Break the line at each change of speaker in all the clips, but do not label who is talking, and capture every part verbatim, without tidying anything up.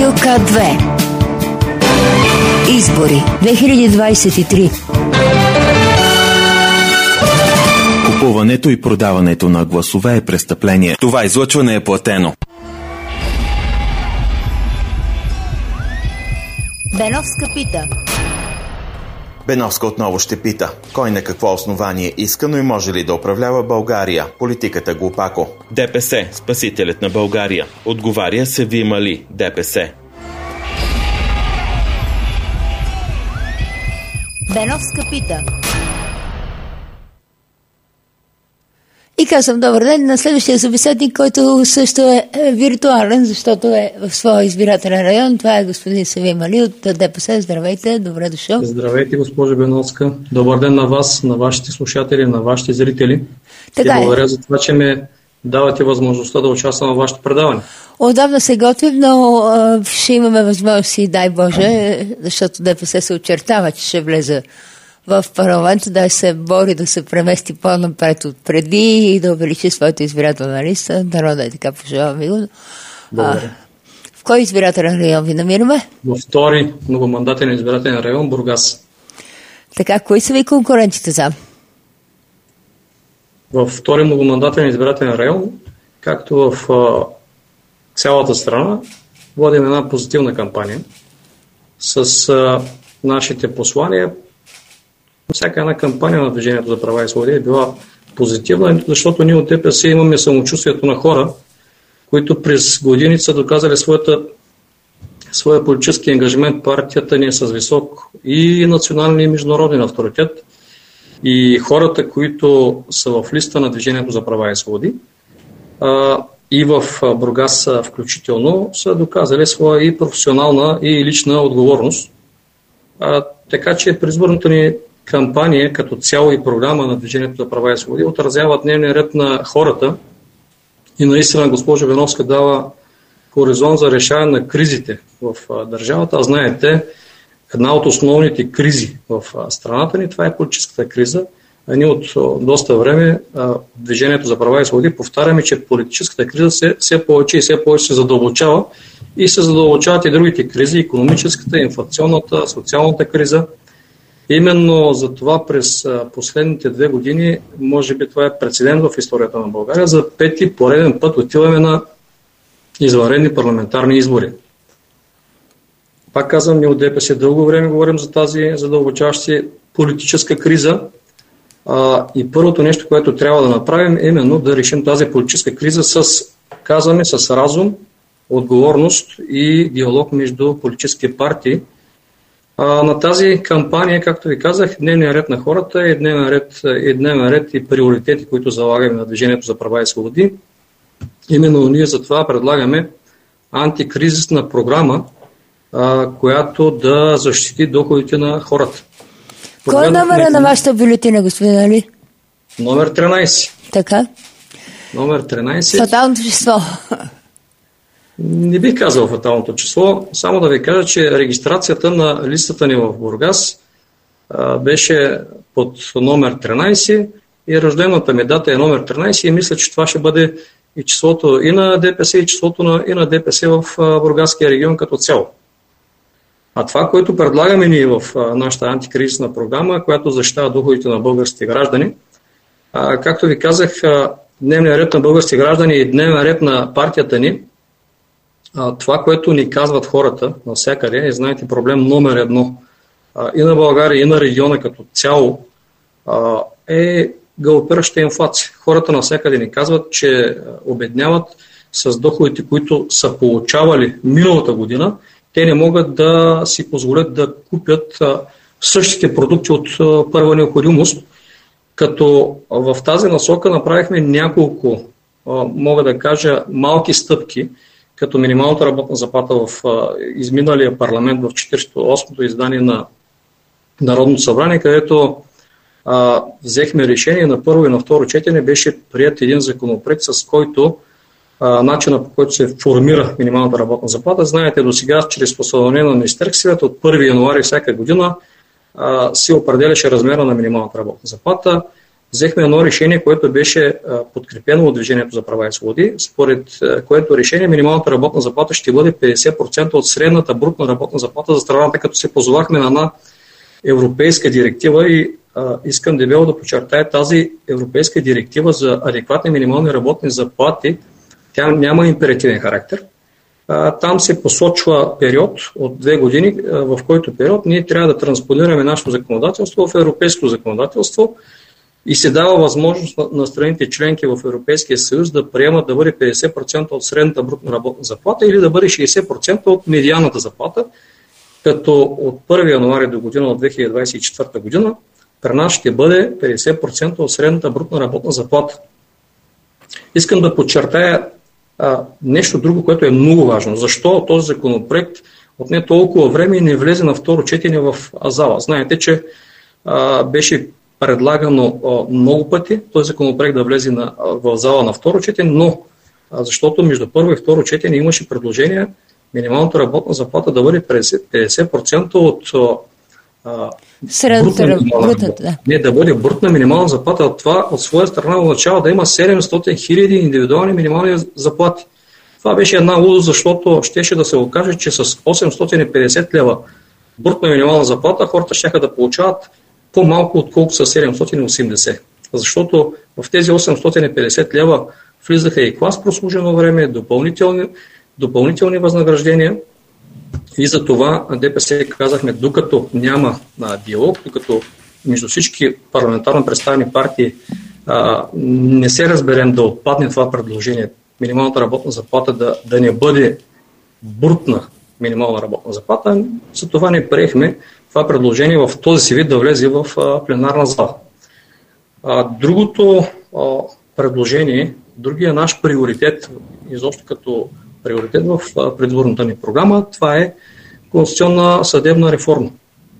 Радио К две. Избори две хиляди двадесет и три.
Купуването и продаването на гласове е престъпление. Това излъчване е платено.
Беновска пита.
Беновска отново ще пита. Кой на какво основание иска, но и може ли да управлява България? Политиката глупако.
ДПС, спасителят на България. Отговаря Севим Али, ДПС.
Беновска пита. И казвам добър ден на следващия събеседник, който също е виртуален, защото е в своя избирателен район. Това е господин Севим Али от ДПС. Здравейте, добре дошъл.
Здравейте, госпожо Беновска. Добър ден на вас, на вашите слушатели, на вашите зрители.
Така
Ще благодаря за това, че ме давате възможността да участвам в вашето предаване.
Отдавна се готвим, но а, ще имаме възможност и дай Боже, защото ДПС се очертава, че ще влезе в парламент, да се бори да се премести по-напред от преди и да увеличи своята избирателна листа. Народа е така, пожелавам ви го.
Благодаря.
В кой избирателен район ви намираме?
Във втори многомандатен избирателен район Бургас.
Така, кои са ви конкурентите там?
Във втори многомандатен избирателен район, както в а, цялата страна, водим една позитивна кампания с а, нашите послания. Всяка една кампания на Движението за права и свободи е била позитивна, защото ние от ДПС имаме самочувствието на хора, които през години са доказали своята, своя политически ангажимент. Партията ни е с висок и национален и международен авторитет. И хората, които са в листа на Движението за права и свободи, а, и в Бургас включително, са доказали своя и професионална и лична отговорност. А, така че предизборната ни кампания като цяло и програма на Движението за права и свободи отразяват дневния ред на хората и наистина госпожа Беновска дава хоризонт за решаване на кризите в държавата. А знаете, една от основните кризи в страната ни, това е политическата криза. А ние от доста време Движението за права и свободи повтаряме, че политическата криза се все повече и все повече се задълбочава и се задълбочават и другите кризи, икономическата, инфлационната, социалната криза. Именно за това през последните две години, може би това е прецедент в историята на България, за пети пореден път отиваме на извънредни парламентарни избори. Пак казвам, ние от ДПС дълго време говорим за тази задълбочаваща се политическа криза а, и първото нещо, което трябва да направим, е именно да решим тази политическа криза с, казваме, с разум, отговорност и диалог между политически партии. А, на тази кампания, както ви казах, дневният ред на хората е дневен ред, е дневен ред и приоритети, които залагаме на Движението за права и свободи. Именно ние за това предлагаме антикризисна програма, а, която да защити доходите на хората.
Кой е номера на вашата бюлетина, господин Али?
Номер тринайсет.
Така.
Номер тринайсет.
Фаталното число.
Не бих казал фаталното число, само да ви кажа, че регистрацията на листата ни в Бургас а, беше под номер тринайсет и рождената ми дата е номер тринайсет и мисля, че това ще бъде и числото и на ДПС, и числото на, и на ДПС в а, Бургаския регион като цяло. А това, което предлагаме ние в а, нашата антикризисна програма, която защитава доходите на българските граждани, а, както ви казах, а, дневният ред на българските граждани и дневният ред на партията ни, а, това, което ни казват хората навсякъде, е, знаете, проблем номер едно а, и на България, и на региона като цяло, а, е галопираща инфлация. Хората навсякъде ни казват, че обедняват с доходите, които са получавали миналата година. Те не могат да си позволят да купят а, същите продукти от а, първа необходимост, като в тази насока направихме няколко, а, мога да кажа, малки стъпки, като минималната работна заплата в а, изминалия парламент в четиридесет и осмото издание на Народното събрание, където а, взехме решение на първо и на второ четене, беше прият един законопроект, с който а, начина, по който се формира минималната работна заплата. Знаете, до сега, чрез постановление на Министерския съвет от първи януари всяка година а, се определяше размера на минималната работна заплата. взехме едно решение, което беше подкрепено от Движението за права и свободи, според което решение минималната работна заплата ще бъде петдесет процента от средната брутна работна заплата за страната, като се позовахме на една европейска директива и а, искам дебело да подчертая тази европейска директива за адекватни минимални работни заплати. Тя няма императивен характер. А, там се посочва период от две години, а, в който период ние трябва да транспонираме нашето законодателство в европейско законодателство и се дава възможност на, на страните членки в Европейския съюз да приемат да бъде петдесет процента от средната брутна работна заплата или да бъде шейсет процента от медианата заплата, като от първи януари до година от две хиляди двадесет и четвърта година при нас ще бъде петдесет процента от средната брутна работна заплата. Искам да подчертая а, нещо друго, което е много важно. Защо този законопроект отне толкова време и не влезе на второ четене в зала? Знаете, че а, беше предлагано а, много пъти този законопроект да влезе на, а, в зала на второ четене, но а, защото между първо и второ четене имаше предложение минималната работна заплата да бъде петдесет процента от а,
брутна минимална заплата. Да.
Не, да бъде брутна минимална заплата. Това от своя страна означава да има седемстотин хиляди индивидуални минимални заплати. Това беше една лудост, защото щеше да се окаже, че с осемстотин и петдесет лева брутна минимална заплата хората щяха да получават по-малко, отколко са седемстотин и осемдесет. Защото в тези осемстотин и петдесет лева влизаха и клас прослужено време, допълнителни допълнителни възнаграждения и за това ДПС казахме, докато няма а, диалог, докато между всички парламентарно представени партии а, не се разберем да отпадне това предложение, минималната работна заплата да, да не бъде брутна минимална работна заплата, за това не приехме това предложение в този си вид да влезе в а, пленарна зала. А, другото а, предложение, другия наш приоритет, изобщо като приоритет в предварителната ни програма, това е конституционна съдебна реформа.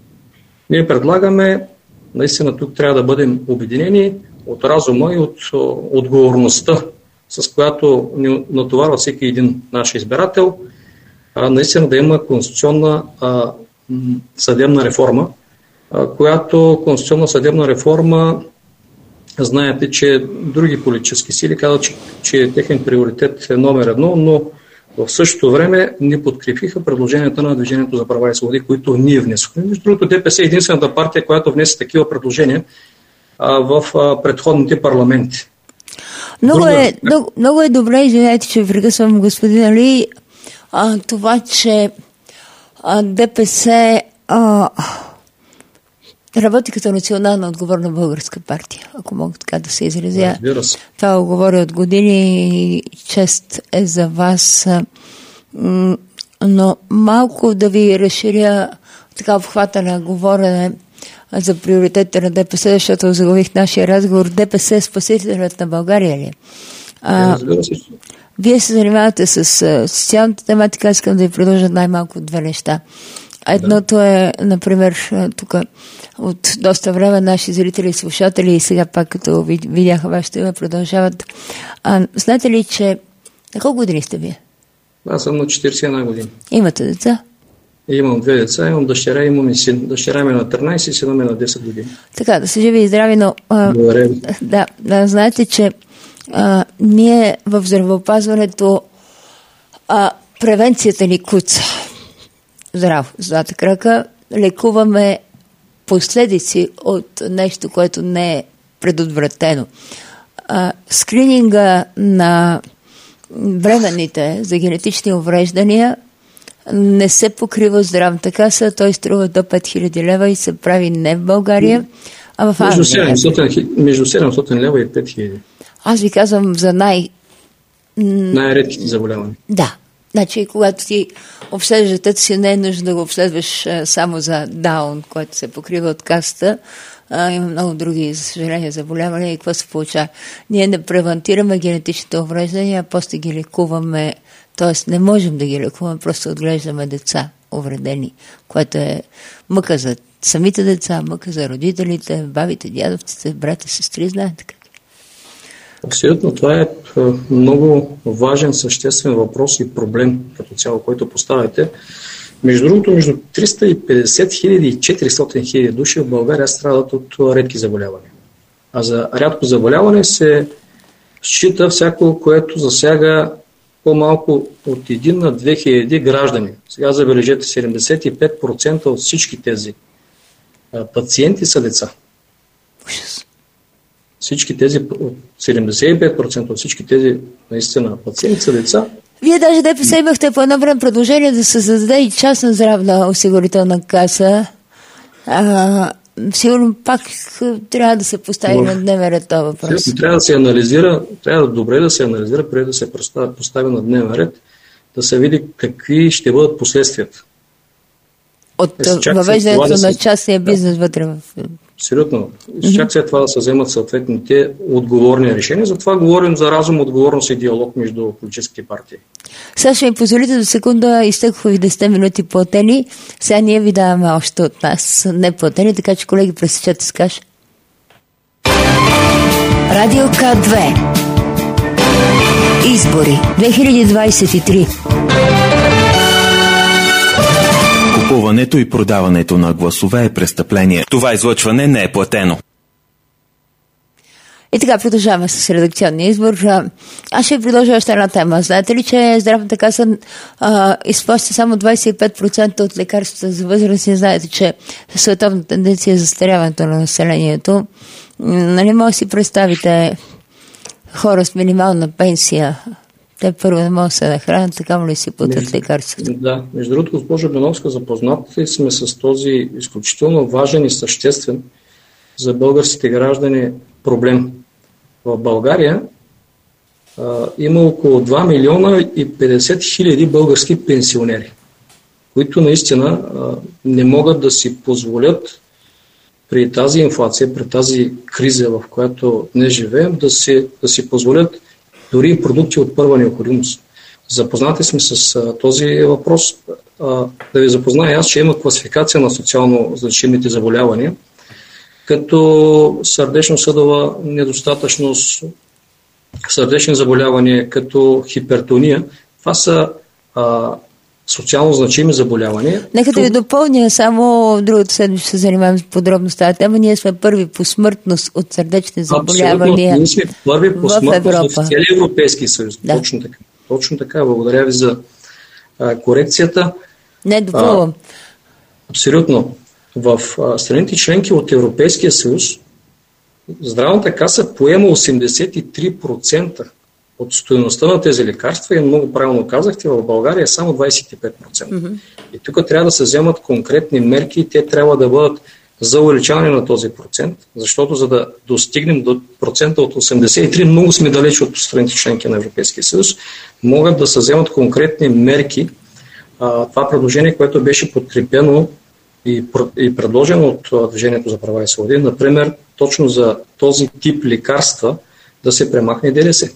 Ние предлагаме, наистина тук трябва да бъдем обединени от разума и от отговорността, с която ни натоварва всеки един наш избирател, а, наистина да има конституционна а, съдебна реформа, а, която конституционна съдебна реформа, знаете, че други политически сили казват, че, че техен приоритет е номер едно, но в същото време не подкрепиха предложенията на Движението за права и свободи, които ние внесохме. Между другото, ДПС е единствената партия, която внесе такива предложения а, в а, предходните парламенти.
Много,
Друга...
е, много, много е добре, извинете, че прекъсвам господин Али, а, това, че а, ДПС а, работи като национална отговорна българска партия, ако мога така да се изразя. Това го говоря от години и чест е за вас. Но малко да ви разширя така обхвата на говорене за приоритетите на ДПС, защото заглавих нашия разговор. ДПС е спасителят на България ли? А, вие се занимавате с социалната тематика, искам да ви продължа най-малко две неща. Едното е, например, тук от доста време наши зрители и слушатели и сега пак като видяха вашето име продължават. А, знаете ли, че на колко години сте вие?
Аз съм на четиридесет и една години.
Имате деца?
Имам две деца, имам дъщеря, имам и син. Дъщеря ми е на тринадесет и сина ми е на десет години.
Така, да се живи и здрави, но а, да, да, знаете, че а, ние в здравеопазването а, превенцията ни куца. Здраво, злата крака, лекуваме последици от нещо, което не е предотвратено. А, скрининга на бременните за генетични увреждания не се покрива здравната каса, той струва до пет хиляди лева и се прави не в България, а в Англия.
Между седемстотин лева и пет хиляди.
Аз ви казвам за най...
най-редките заболявания.
Да. Значи, когато ти обследваш детето си, не е нужно да го обследваш а, само за Даун, който се покрива от касата. А, има много други, за съжаление, заболявания и какво се получава. Ние не превентираме генетичните увреждания, а после ги лекуваме. Тоест, не можем да ги лекуваме, просто отглеждаме деца увредени, което е мъка за самите деца, мъка за родителите, бабите, дядовците, брати, сестри, знаете как.
Абсолютно, това е много важен, съществен въпрос и проблем като цяло, който поставяте. Между другото, между триста и петдесет хиляди и четиристотин хиляди души в България страдат от редки заболявания. А за рядко заболяване се счита всяко, което засяга по-малко от един на две хиляди граждани. Сега забележете, седемдесет и пет процента от всички тези пациенти са деца. Всички тези, седемдесет и пет процента от всички тези наистина пациенти са деца.
Вие даже ДПС имахте по едно време предложение да се създаде и частна здравна осигурителна каса. А, сигурно пак трябва да се постави на дневен ред този въпрос.
Трябва да се анализира, трябва добре да се анализира, преди да се постави на дневен ред, да се види какви ще бъдат последствията.
От въвеждането на частния бизнес вътре в...
Абсолютно. Чак след това да се вземат съответните отговорни решения. Затова говорим за разум, отговорност и диалог между политическите партии.
Сега ще ми позволите до секунда, изтъквах ви десет минути платени. Сега ние ви даваме още от нас не платени, така че колеги, пресечете с каш. Радио К две. Избори две хиляди двадесет и три.
Купуването и продаването на гласове е престъпление. Това излъчване не е платено.
И така, продължаваме с редакционния избор. Аз ще ви предложа още една тема. Знаете ли, че Здравната каса а, изплаща само двадесет и пет процента от лекарствата за възрастни? Знаете, че световна тенденция е застаряването на населението. Нали може да си представите хора с минимална пенсия, те първо не могат да се нахранят, така му ли си платят лекарствата?
Да, между другото, госпожа Беновска, запознати сме с този изключително важен и съществен за българските граждани проблем. В България а, има около два милиона и петдесет хиляди български пенсионери, които наистина а, не могат да си позволят при тази инфлация, при тази криза, в която днес живеем, да си, да си позволят дори и продукти от първа необходимост. Запознати сме с а, този въпрос. А, да ви запозная аз, че има класификация на социално значимите заболявания, като сърдечно-съдова недостатъчност, сърдечни заболявания, като хипертония. Това са а, социално значими заболявания.
Нека да ви допълня, само другата седмица ще се занимаваме подробно с тази тема. Ние сме първи по смъртност от сърдечни заболявания.
Ние сме първи по смъртност в целия Европейски съюз. Да. Точно така. Точно така. Благодаря ви за а, корекцията.
Не, допълвам.
Абсолютно. В а, страните членки от Европейския съюз Здравната каса поема осемдесет и три процента от стойността на тези лекарства и много правилно казахте, в България е само двадесет и пет процента. Mm-hmm. И тук трябва да се вземат конкретни мерки и те трябва да бъдат за увеличаване на този процент, защото за да достигнем до процента от осемдесет и три, много сме далеч от страните членки на Европейския съюз, могат да се вземат конкретни мерки. А, това предложение, което беше подкрепено и, и предложено от Движението за права и свободи, например, точно за този тип лекарства да се премахне ДДС.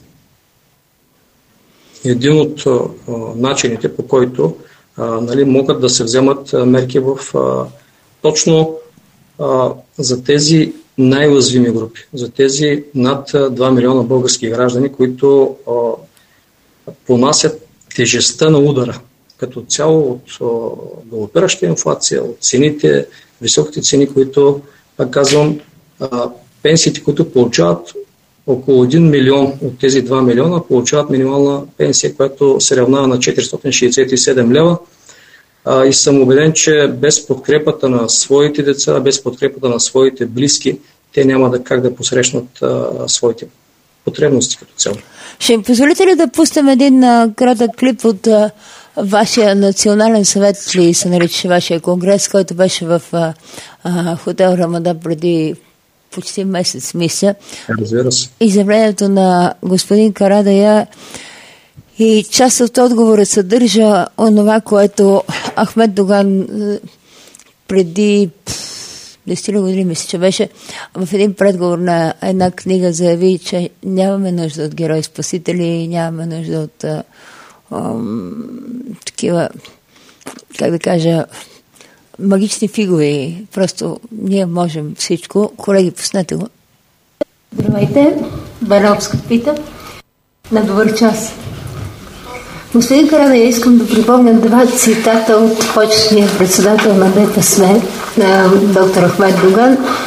Един от а, начините, по който а, нали, могат да се вземат а, мерки в а, точно а, за тези най-уязвими групи, за тези над два милиона български граждани, които а, понасят тежестта на удара като цяло от галопираща инфлация, от цените, високите цени, които, пак казвам, а, пенсиите, които получават около един милион от тези два милиона, получават минимална пенсия, която се равнява на четиристотин шейсет и седем лева. А, и съм убеден, че без подкрепата на своите деца, без подкрепата на своите близки, те няма да как да посрещнат а, своите потребности като цяло.
Ще ми позволите ли да пустим един а, кратък клип от а, вашия национален съвет, ли се нарича вашия конгрес, който беше в а, а, хотел Рамада преди почти месец, мисля.
Разбира се.
Изявлението на господин Карадайъ и част от отговора съдържа онова, което Ахмед Доган преди десет години, мисля, че беше в един предговор на една книга заяви, че нямаме нужда от герои-спасители, нямаме нужда от а, а, такива, как да кажа, магични фигури. Просто ние можем всичко. Колеги, пуснете го. Здравейте, Беновска пита. На добър час. Господин Карадайъ, искам да припомня два цитата от почетния председател на ДПС, доктор Ахмед Доган,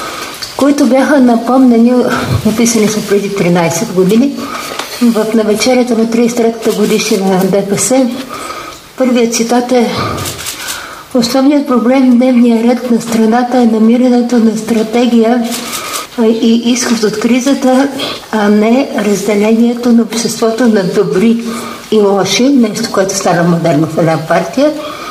които бяха напомнени, написани са преди тринайсет години, в навечерието на трийсет и третата годишнина на ДПС. Първият цитат е: основният проблем в дневния ред на страната е намирането на стратегия и изход от кризата, а не разделението на обществото на добри и лоши, нещо, което стана модерно в една партия,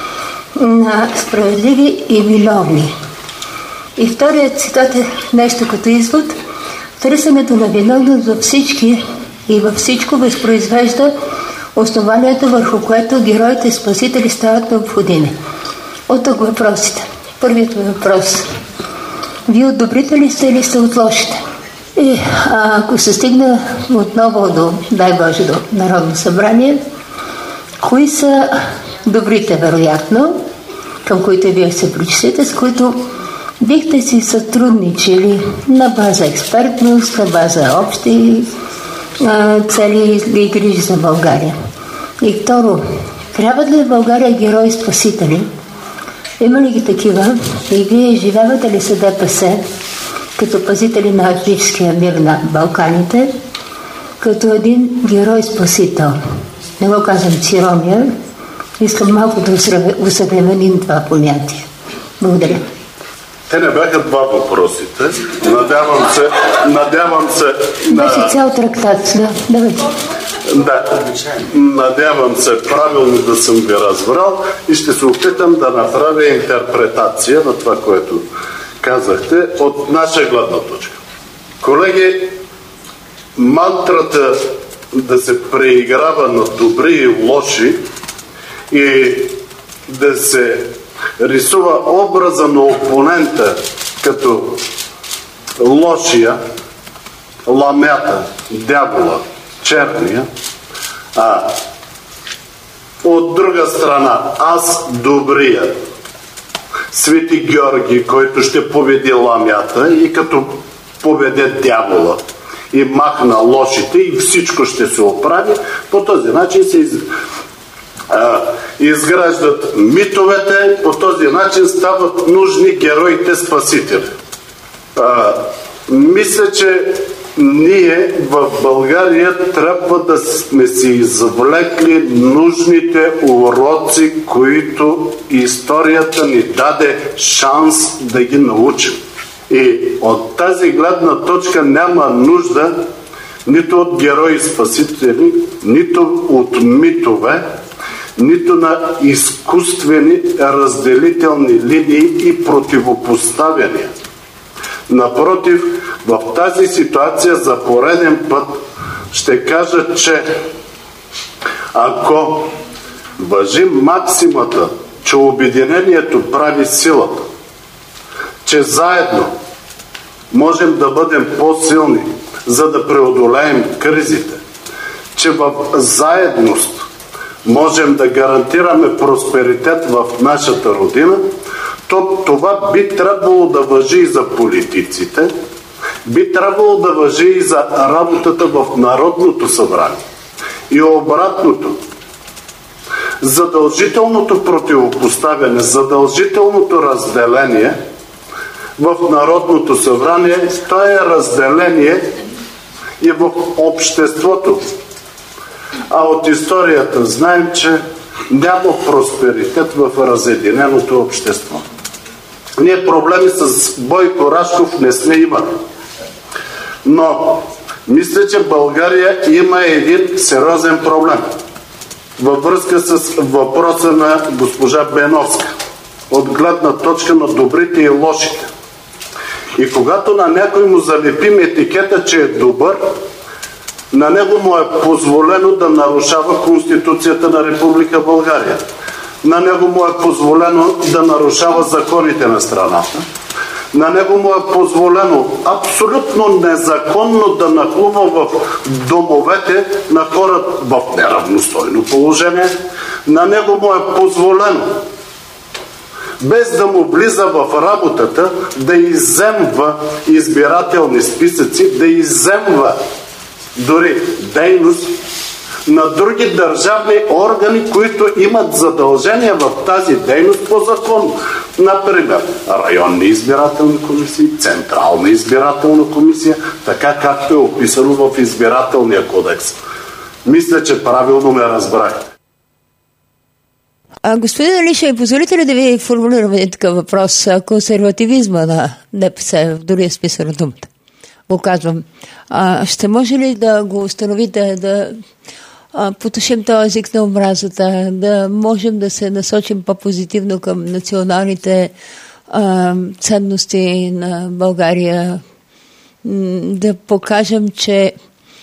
на справедливи и виновни. И вторият цитат е нещо като извод: търсенето на виновност във всички и във всичко възпроизвежда основанието, върху което героите и спасители стават необходими. От тук въпросите. Първият въпрос: вие от добрите ли сте или сте от лошите? И а, ако се стигна отново до, дай Боже, до Народно събрание, кои са добрите, вероятно, към които вие се причислите, с които бихте си сътрудничили на база експертност, на база общи а, цели и грижи за България? И второ, трябват ли в България герои спасители? Има ли ги такива? И вие живеете ли с ДПС като пазители на атлантическия мир на Балканите, като един герой-спасител? Не го казвам с ирония, искам малко да усъвременим това понятие. Благодаря.
Те не бяха два въпросите. Надявам се... Надявам се...
Беше на... цял трактат, да. Давайте.
Да, надявам се правилно да съм ви разбрал и ще се опитам да направя интерпретация на това, което казахте от наша гледна точка. Колеги, мантрата да се преиграва на добри и лоши и да се рисува образа на опонента като лошия, ламята, дявола, черния, а от друга страна аз добрия, Свети Георги, който ще победи ламята и като победе дявола и махна лошите и всичко ще се оправи. По този начин се из... а, изграждат митовете, по този начин стават нужни героите спасители. А, мисля, че ние в България трябва да сме си извлекли нужните уроци, които историята ни даде шанс да ги научим. И от тази гледна точка няма нужда нито от герои спасители, нито от митове, нито на изкуствени разделителни линии и противопоставяния. Напротив, в тази ситуация за пореден път ще кажа, че ако важи максимата, че обединението прави силата, че заедно можем да бъдем по-силни, за да преодолеем кризите, че в заедност можем да гарантираме просперитет в нашата родина, то това би трябвало да важи и за политиците, би трябвало да важи и за работата в Народното събрание. И обратното, задължителното противопоставяне, задължителното разделение в Народното събрание, то е разделение и в обществото. А от историята знаем, че няма просперитет в разединеното общество. Ние проблеми с Бойко Рашков не сме имали. Но мисля, че България има един сериозен проблем във връзка с въпроса на госпожа Беновска от гледна точка на добрите и лошите. И когато на някой му залепим етикета, че е добър, на него му е позволено да нарушава Конституцията на Република България. На него му е позволено да нарушава законите на страната. На него му е позволено абсолютно незаконно да нахлува в домовете на хора в неравностойно положение. На него му е позволено, без да му влиза в работата, да изземва избирателни списъци, да изземва дори дейност на други държавни органи, които имат задължения в тази дейност по закон. Например, районни избирателни комисии, централна избирателна комисия, така както е описано в избирателния кодекс. Мисля, че правилно ме разбрахте.
А, господин Алиша, позволите ли да ви формулираме един такъв въпрос? Консервативизма на ДПС, в другия смисъл на думата, го казвам. А, ще може ли да го установите, да а, потушим този език на омразата, да можем да се насочим по-позитивно към националните а, ценности на България, да покажем, че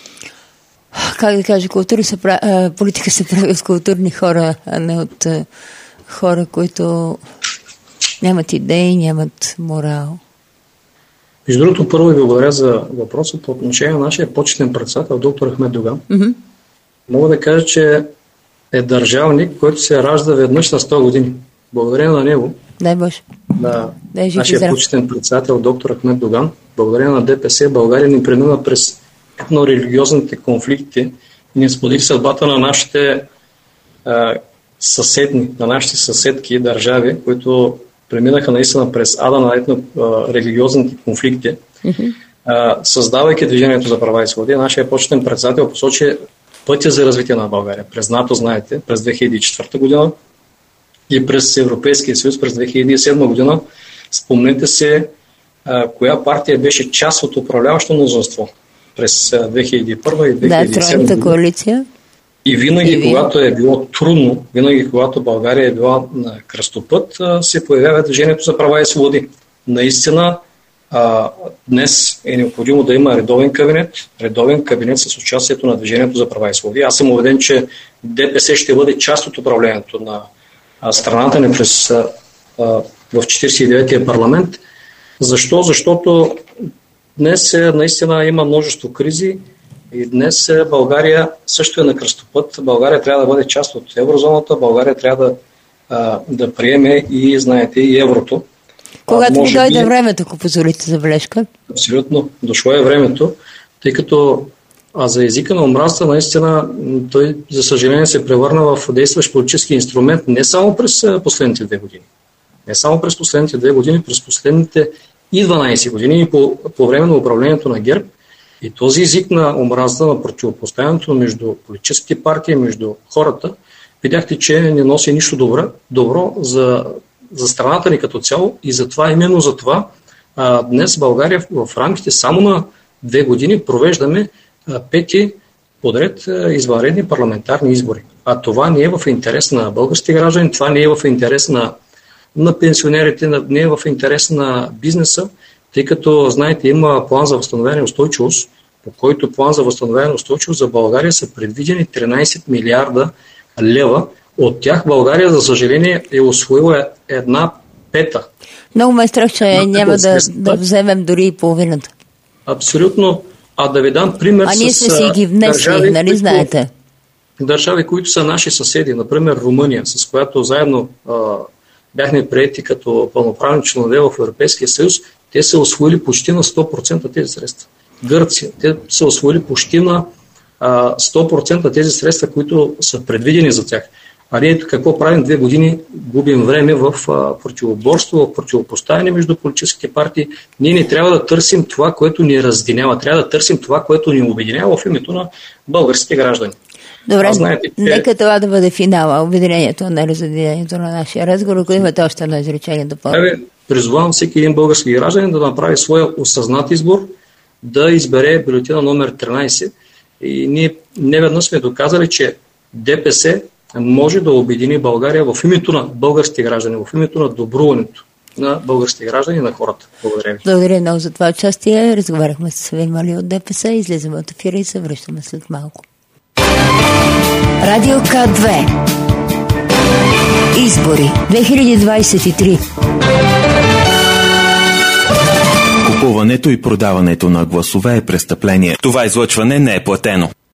как да кажа, култура се прави, политика се прави от културни хора, а не от а, хора, които нямат идеи, нямат морал.
Между другото, първо ви благодаря за въпроса по отношение на нашия почетен председател, доктор Ахмед Доган. Mm-hmm. Мога да кажа, че е държавник, който се ражда веднъж на сто години. Благодарение на него,
дай Боже,
на нашия почетен председател, доктор Ахмед Доган, благодарение на ДПС, България ни премина през етно-религиозните конфликти и не сподели съдбата на нашите а, съседни, на нашите съседки държави, които преминаха наистина през ада на етно-религиозните конфликти, mm-hmm. а, създавайки Движението за права и свободи. Нашия почетен председател посочи пътя за развитие на България. През НАТО, знаете, през две хиляди и четвърта година и през Европейския съюз през две хиляди и седма година. Спомнете се а, коя партия беше част от управляващо мнозинство през две хиляди и първа и две хиляди и седма
да, тройната коалиция.
И винаги, и когато е било трудно, винаги, когато България е била на кръстопът, се появява Движението за права и свободи. Наистина, днес е необходимо да има редовен кабинет, редовен кабинет с участието на Движението за права и свободи. Аз съм убеден, че ДПС ще бъде част от управлението на страната ни през в четиридесет и деветия парламент. Защо? Защото днес наистина има множество кризи и днес България също е на кръстопът. България трябва да бъде част от еврозоната, България трябва да, а, да приеме и, знаете, и еврото.
Когато ви дойде би... времето, ако позволите забележка?
Абсолютно. Дошло е времето, тъй като а за езика на омразата наистина той, за съжаление, се превърна в действащ политически инструмент не само през последните две години. Не само през последните две години, през последните и дванадесет години и по, по време на управлението на ГЕРБ. И този език на омразата, на противопоставянето между политическите партии, между хората, видяхте, че не носи нищо добро, добро за, за страната ни като цяло. И затова, именно за това, а, днес България в, в рамките само на две години провеждаме а, пети подред а, извънредни парламентарни избори. А това не е в интерес на българските граждани, това не е в интерес на, на пенсионерите, не е в интерес на бизнеса, тъй като, знаете, има план за възстановяване и устойчивост, по който план за възстановяване и устойчивост за България са предвидени тринадесет милиарда лева. От тях България, за съжаление, е усвоила една пета.
Много ме е страх, че няма да, да вземем дори и половината.
Абсолютно. А да ви дам пример
а
с
ние сме си ги внесли,
държави,
нали
които,
знаете?
Държави, които са наши съседи, например Румъния, с която заедно а, бяхме приети като пълноправни членове в Европейския съюз, те са усвоили почти на сто процента тези средства. Гърция, те са усвоили почти на а, сто процента тези средства, които са предвидени за тях. А ние какво правим? Две години губим време в а, противоборство, в противопоставяне между политическите партии. Ние не трябва да търсим това, което ни разединява. Трябва да търсим това, което ни обединява в името на българските граждани.
Добре, а, знаете, че... нека това да бъде финала, обединението, не разединението на нашия разговор. Ако имате още едно изречение да помня.
Призовавам всеки един български гражданин да направи своя осъзнат избор, да избере бюлетина номер тринадесет. И ние неведнъж сме доказали, че ДПС може да обедини България в името на българските граждани, в името на добруването на българските граждани и на хората. Благодаря ви.
Благодаря много за това участие. Разговаряхме с Савин Мали от ДПС, излизаме от ефира и се връщаме след малко. Радио К две. Избори две хиляди двадесет и три.
Купуването и продаването на гласове е престъпление. Това излъчване не е платено.